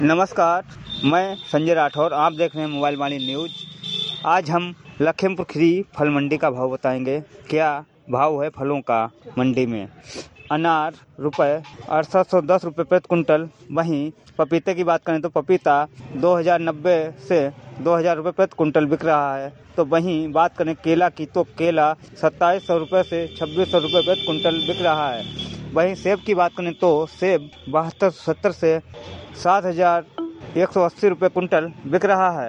नमस्कार, मैं संजय राठौर। आप देख रहे हैं मोबाइल वाणी न्यूज। आज हम लखीमपुर खीरी फल मंडी का भाव बताएंगे। क्या भाव है फलों का मंडी में। अनार ₹6810 प्रति कुंटल। वहीं पपीते की बात करें तो पपीता 2090 से 2000 रुपये प्रति कुंटल बिक रहा है। तो वहीं बात करें केला की तो केला 2700 रुपये से 2600 रुपये प्रति कुंटल बिक रहा है। वहीं सेब की बात करें तो सेब 7270 से 7180 रुपये कुंटल बिक रहा है।